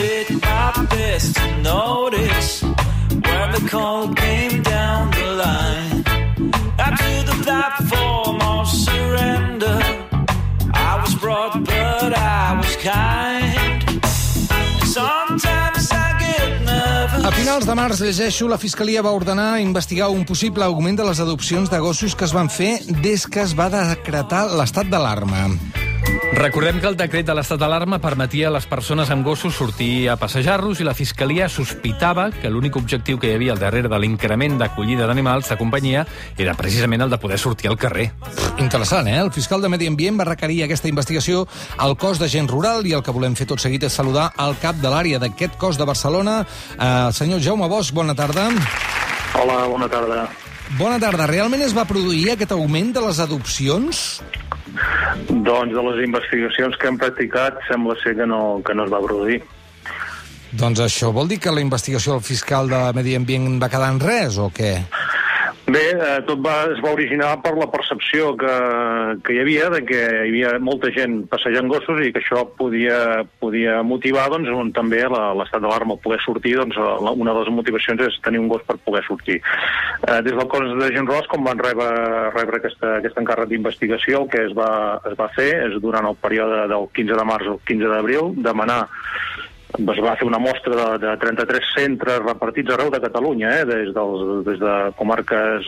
did my best to notice when the call came down the line. Up to the platform of surrender, I was brought but I was kind. Sometimes I get nervous. A finals de març, llegeixo, la Fiscalia va ordenar investigar un possible augment de les adopcions de gossos que es van fer des que es va decretar l'estat d'alarma. Recordem que el decret de l'estat d'alarma permetia a les persones amb gossos sortir a passejar-los i la Fiscalia sospitava que l'únic objectiu que hi havia al darrere de l'increment d'acollida d'animals de companyia era precisament el de poder sortir al carrer. Interessant, eh? El fiscal de Medi Ambient va requerir aquesta investigació al cos d'agent rural i el que volem fer tot seguit és saludar el cap de l'àrea d'aquest cos de Barcelona, el senyor Jaume Bosch. Bona tarda. Hola, bona tarda. Bona tarda. Realment es va produir aquest augment de les adopcions? Doncs de les investigacions que hem practicat sembla ser que no es va produir. Doncs això vol dir que la investigació del fiscal de Medi Ambient va quedar en res, o què? Bé, tot es va originar per la percepció que hi havia de que hi havia molta gent passejant gossos i que això podia motivar doncs, també l'estat d'alarma, poder sortir. Doncs, una de les motivacions és tenir un gos per poder sortir. Des del cos d'agents rurals, com van rebre aquest encàrrec d'investigació, el que es va fer és, durant el període del 15 de març al 15 d'abril, es va fer una mostra de 33 centres repartits arreu de Catalunya, des de comarques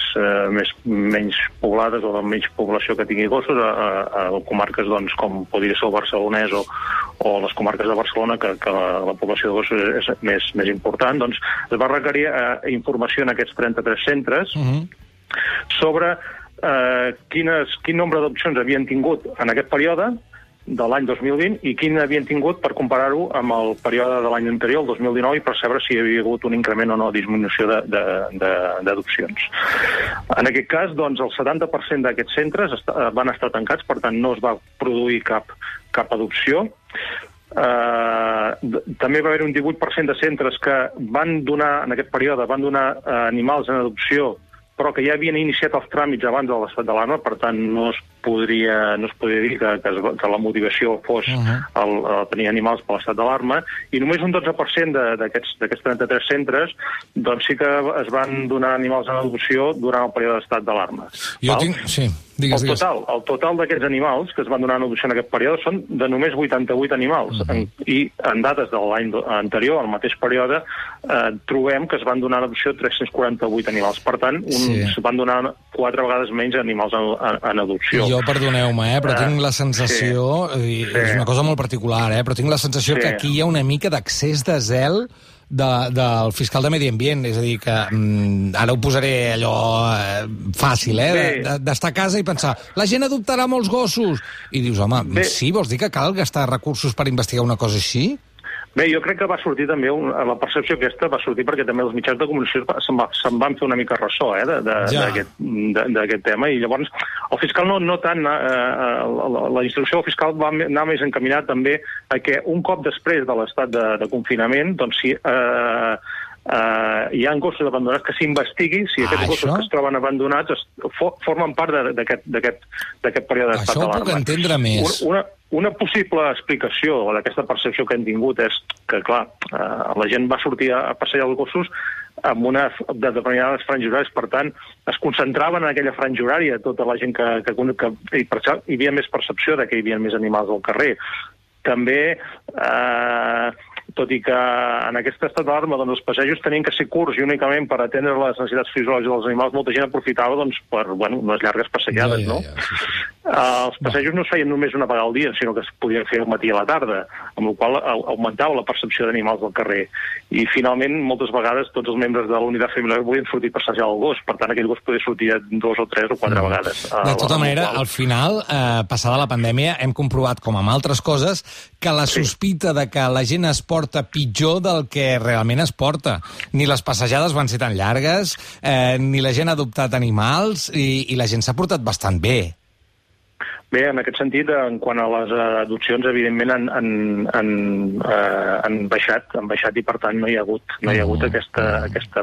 menys poblades o de menys població que tingui gossos a comarques doncs, com podria ser el Barcelonès o les comarques de Barcelona, que la població de gossos és més important. Doncs es va requerir informació en aquests 33 centres sobre quin nombre d'adopcions havien tingut en aquest període de l'any 2020 i quin havien tingut per comparar-ho amb el període de l'any anterior, el 2019, i per saber si hi havia hagut un increment o no, disminució d'adopcions. En aquest cas, doncs, el 70% d'aquests centres van estar tancats, per tant, no es va produir cap adopció. També va haver un 18% de centres que van donar, en aquest període, animals en adopció, però que ja havien iniciat els tràmits abans de l'estat d'alarma, per tant no es podria dir que la motivació fos tenir animals per l'estat d'alarma, i només un 12% d'aquests 33 centres doncs sí que es van donar animals en adopció durant el període d'estat d'alarma. Digues. El total d'aquests animals que es van donar en adopció en aquest període són de només 88 animals, i en dates de l'any anterior, al mateix període, trobem que es van donar en adopció 348 animals. Per tant, es van donar 4 vegades menys animals en adopció. Jo, perdoneu-me, però tinc la sensació, és una cosa molt particular, però tinc la sensació que aquí hi ha una mica d'accés de zel del fiscal de Medi Ambient, és a dir, que ara ho posaré allò fàcil, d'estar a casa i pensar, la gent adoptarà molts gossos, i dius, home, sí, vols dir que cal gastar recursos per investigar una cosa així? Bé, jo crec que va sortir també, la percepció aquesta va sortir perquè també els mitjans de comunicació se'n van fer una mica ressò d'aquest tema, i llavors el fiscal no tant, la instrucció del fiscal va anar més encaminat també a que un cop després de l'estat de confinament, doncs si hi ha gossos abandonats, que s'investigui si aquests gossos que es troben abandonats formen part d'aquest període d'estat d'alarma. Això ho puc entendre més. Una possible explicació d'aquesta percepció que hem tingut és que, clar, la gent va sortir a passejar els gossos amb de determinades franges horàries, per tant, es concentraven en aquella franja horària tota la gent que i per això hi havia més percepció de que hi havia més animals al carrer. També, tot i que en aquest estat d'alarma els passejos tenien que ser curts i únicament per atendre les necessitats fisiològiques dels animals, molta gent aprofitava per unes llargues passejades, no? Els passejos no es feien només una vegada al dia, sinó que es podien fer al matí i a la tarda, amb la qual cosa augmentava la percepció d'animals al carrer. I finalment, moltes vegades, tots els membres de la unitat familiar volien sortir a passejar el gos, per tant aquell gos podia sortir 2 o 3 o 4 vegades. De tota manera, al final, passada la pandèmia, hem comprovat, com amb altres coses, que la sospita de que la gent es porta pitjor del que realment es porta. Ni les passejades van ser tan llargues, ni la gent ha adoptat animals, i la gent s'ha portat bastant bé. Bé, en aquest sentit, en quant a les adopcions, evidentment han baixat i, per tant, no hi ha hagut aquesta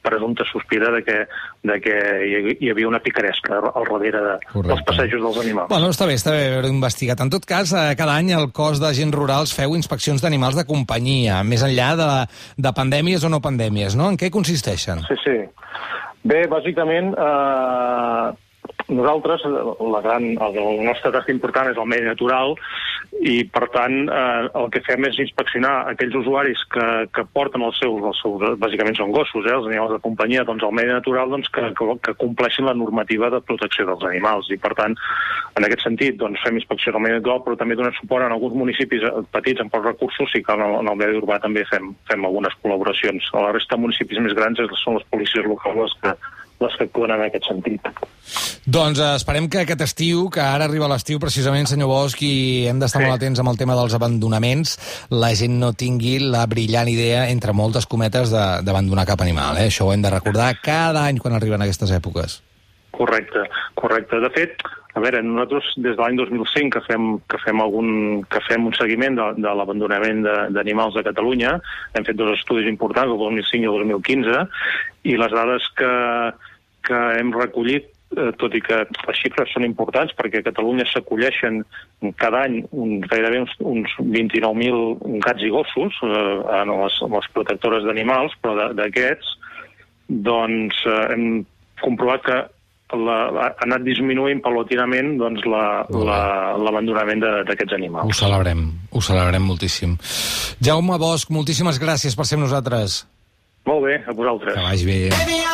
presumpte sospira de que hi havia una picaresca al darrere dels passejos dels animals. Bueno, està bé haver-ho investigat. En tot cas, cada any el cos d'agents rurals feu inspeccions d'animals de companyia, més enllà de pandèmies o no pandèmies, no? En què consisteixen? Sí. Bé, bàsicament, nosaltres, el nostre tasca important és el medi natural i, per tant, el que fem és inspeccionar aquells usuaris que porten els seus, bàsicament són gossos, els animals de companyia, doncs el medi natural que compleixin la normativa de protecció dels animals. I, per tant, en aquest sentit, doncs, fem inspecció del medi natural, però també donem suport en alguns municipis petits amb pocs recursos i que en el medi urbà també fem algunes col·laboracions. A la resta de municipis més grans són les policies locals les que actuen en aquest sentit. Doncs esperem que aquest estiu, que ara arriba l'estiu precisament, senyor Bosch, i hem d'estar molt atents amb el tema dels abandonaments, la gent no tingui la brillant idea, entre moltes cometes, d'abandonar cap animal. Això ho hem de recordar cada any quan arriben aquestes èpoques. Correcte. De fet, a veure, nosaltres des de l'any 2005 que fem un seguiment de l'abandonament d'animals a Catalunya, hem fet 2 estudis importants, el 2005 i el 2015, i les dades que hem recollit, tot i que les xifres són importants, perquè a Catalunya s'acolleixen cada any gairebé uns 29.000 gats i gossos en les protectores d'animals, però d'aquests doncs hem comprovat que ha anat disminuint paulatinament doncs, l'abandonament d'aquests animals. Ho celebrem moltíssim. Jaume Bosch, moltíssimes gràcies per ser amb nosaltres. Molt bé, a vosaltres. Que vagi bé.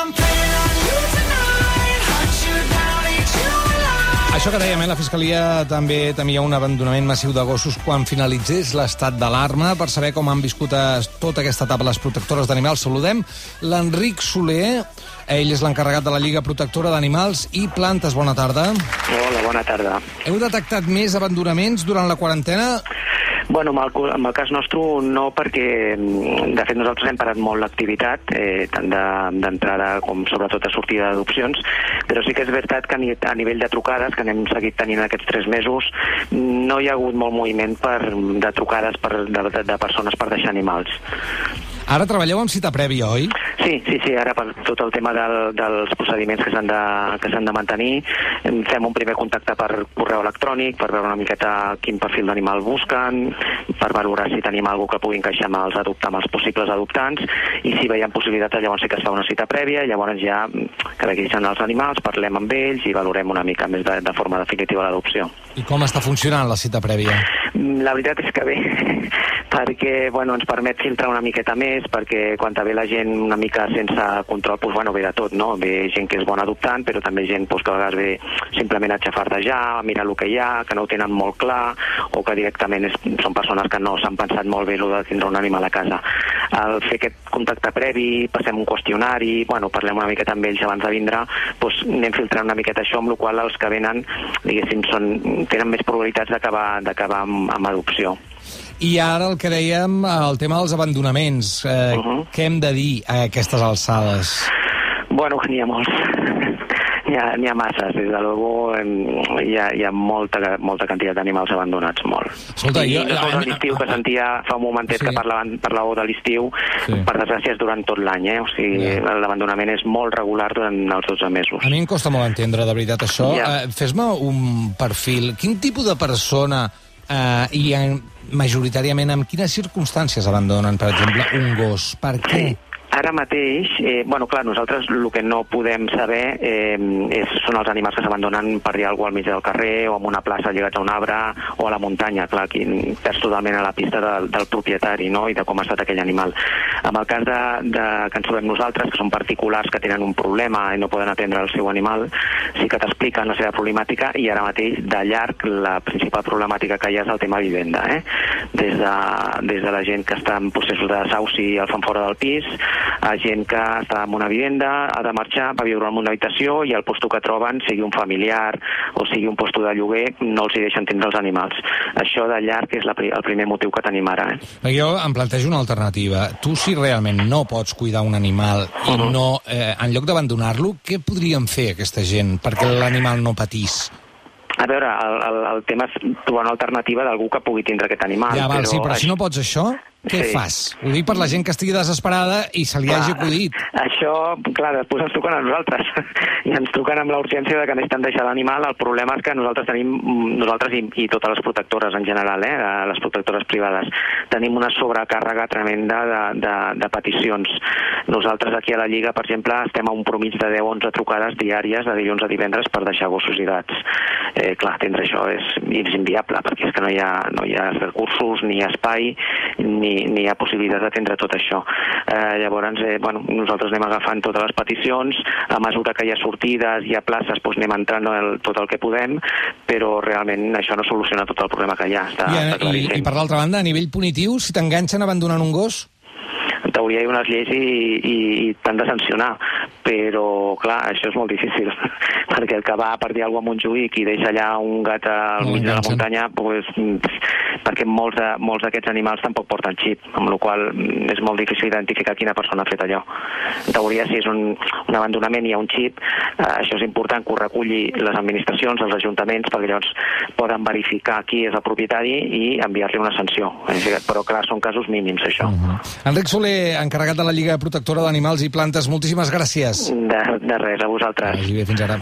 Això que dèiem, la Fiscalia també temia un abandonament massiu de gossos quan finalitzés l'estat d'alarma. Per saber com han viscut tota aquesta etapa les protectores d'animals, saludem l'Enric Soler. Ell és l'encarregat de la Lliga Protectora d'Animals i Plantes. Bona tarda. Hola, bona tarda. Heu detectat més abandonaments durant la quarantena? Bueno, en el cas nostre no, perquè de fet nosaltres hem parat molt l'activitat, tant d'entrada com sobretot a sortida d'adopcions, però sí que és veritat que a nivell de trucades, que n'hem seguit tenint aquests 3 mesos, no hi ha hagut molt moviment de trucades de persones per deixar animals. Ara treballeu amb cita prèvia, oi? Sí, ara per tot el tema dels procediments que s'han de mantenir, fem un primer contacte per correu electrònic, per veure una miqueta quin perfil d'animal busquen, per valorar si tenim algú que pugui encaixar amb els possibles adoptants, i si veiem possibilitat, llavors sí que es fa una cita prèvia, i llavors ja que vegin els animals, parlem amb ells i valorem una mica més de forma definitiva l'adopció. I com està funcionant la cita prèvia? La veritat és que bé, perquè ens permet filtrar una miqueta més, perquè quan ve la gent una mica sense control, ve de tot, no? Ve gent que és bona adoptant, però també gent que a vegades ve simplement a xafardejar, a mirar el que hi ha, que no ho tenen molt clar, o que directament són persones que no s'han pensat molt bé de tindre un animal a casa. Al fer aquest contacte previ, passem un qüestionari, parlem una miqueta amb ells abans de vindre, anem filtrant una miqueta això, amb la qual cosa els que venen, diguéssim, tenen més probabilitats d'acabar amb adopció. I ara el que dèiem, el tema dels abandonaments. Què hem de dir a aquestes alçades? Bueno, n'hi ha molts. N'hi ha masses, des de luego hi ha molta quantitat d'animals abandonats, molt. Escolta, no sols a l'estiu, que sentia fa un momentet que parlàveu de l'estiu, per desgràcia és durant tot l'any, o sigui, l'abandonament és molt regular durant els 12 mesos. A mi em costa molt entendre, de veritat, això. Fes-me un perfil. Quin tipus de persona i majoritàriament en quines circumstàncies abandonen, per exemple, un gos? Per què? Ara mateix, clar, nosaltres el que no podem saber són els animals que s'abandonen per dir alguna cosa al mig del carrer o en una plaça lligats a un arbre o a la muntanya. Clar, aquí perds totalment a la pista del propietari, no?, i de com ha estat aquell animal. En el cas que ens trobem nosaltres, que són particulars que tenen un problema i no poden atendre el seu animal, sí que t'expliquen la seva problemàtica, i ara mateix, de llarg, la principal problemàtica que hi ha és el tema vivenda. Des de la gent que està en processos de desahuci i el fan fora del pis, a gent que està en una vivenda, ha de marxar, va viure en una habitació i el lloc que troben, sigui un familiar o sigui un lloc de lloguer, no els hi deixen tindre els animals. Això de llarg és el primer motiu que tenim ara. Jo em plantejo una alternativa. Tu, si realment no pots cuidar un animal i no, en lloc d'abandonar-lo, què podríem fer aquesta gent perquè l'animal no patís? A veure, el tema és trobar una alternativa d'algú que pugui tindre aquest animal. Ja, val, sí, però si no pots això... què fas? Ho dic per la gent que estigui desesperada i se li hagi acudit. Això, clar, després ens truquen a nosaltres i ens truquen amb la urgència de que necessiten deixar l'animal. El problema és que nosaltres i totes les protectores en general, les protectores privades, tenim una sobrecàrrega tremenda de peticions. Nosaltres aquí a la Lliga, per exemple, estem a un promig de 10-11 trucades diàries de dilluns a divendres per deixar gossos i gats. Clar, atendre això és inviable, perquè és que no hi ha recursos, ni espai, ni hi ha possibilitat d'atendre tot això. Llavors, nosaltres anem agafant totes les peticions, a mesura que hi ha sortides, hi ha places, doncs anem entrant tot el que podem, però realment això no soluciona tot el problema que hi ha. Està claríssim. I per l'altra banda, a nivell punitiu, si t'enganxen abandonant un gos? En teoria hi ha unes lleis i t'han de sancionar, però clar, això és molt difícil perquè el que va per dir alguna cosa a Montjuïc i deixa allà un gat al mig de la muntanya, perquè molts d'aquests animals tampoc porten xip, amb la qual cosa és molt difícil identificar quina persona ha fet allò. En teoria, si és un abandonament i hi ha un xip, això és important que ho reculli les administracions, els ajuntaments, perquè llavors poden verificar qui és el propietari i enviar-li una sanció. Però clar, són casos mínims, això. Enric Soler, encarregat de la Lliga Protectora d'Animals i Plantes, moltíssimes gràcies. De res, a vosaltres. Vagi bé, fins ara.